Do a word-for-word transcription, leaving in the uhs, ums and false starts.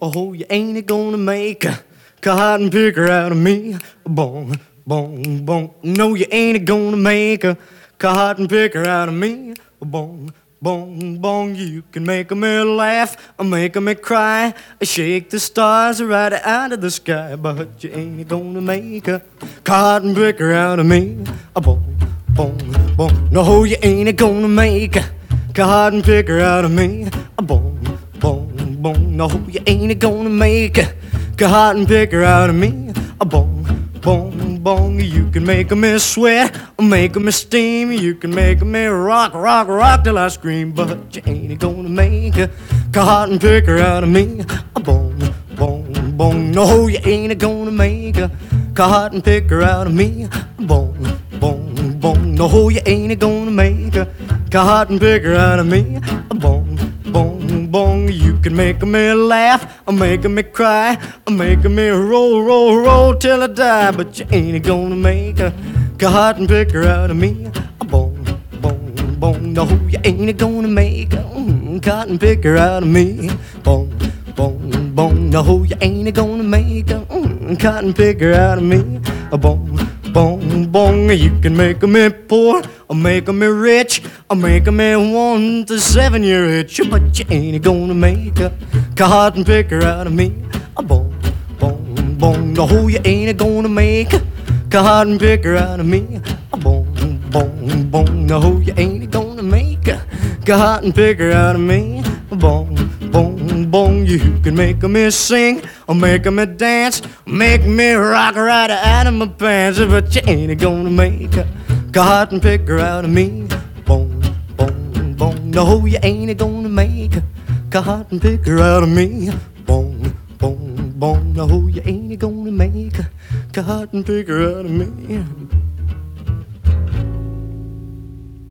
Oh, you ain't gonna make a cotton picker out of me. Bong, bong, bong. No, you ain't gonna make a cotton picker out of me. Bong, bong, bong. You can make me laugh or make me cry, shake the stars right out of the sky, but you ain't gonna make a cotton picker out of me. Bong, bong, bong. No, you ain't gonna make a cotton picker out of me. Bong, bong, bong. No, you ain't gonna make a cotton picker out of me. A bong, bong, bong. You can make me sweat, make me steam. You can make me rock, rock, rock till I scream, but you ain't gonna make a cotton picker out of me. A bong, bong, bong. No, you ain't gonna make a cotton picker out of me. A bong, bong, bong. No, you ain't gonna make a cotton picker out of me. A bong, bong, bong. You can make me laugh, or make me cry, or make me roll, roll, roll till I die, but you ain't gonna make a cotton picker out of me. A bong, bong, bong. No, you ain't gonna make a mm, cotton picker out of me. Bong, bong, bong. No, you ain't gonna make a mm, cotton picker out of me. A bong, bong, bong. You can make me poor, or make me rich, or make me one to seven year itch, but you ain't gonna make a cotton picker out of me. A bong, bong, bong. No, you ain't gonna make a cotton picker out of me. A bong, bong, bong. No, you ain't gonna make a cotton picker out of me. A bong, bong, bong. You can make me sing, or make me dance, make me rock right out of my pants, but you ain't gonna make a cotton picker out of me. Bong, bong, bong. No, you ain't gonna make a cotton picker out of me. Bong, bong, bong. No, you ain't gonna make a cotton picker out of me.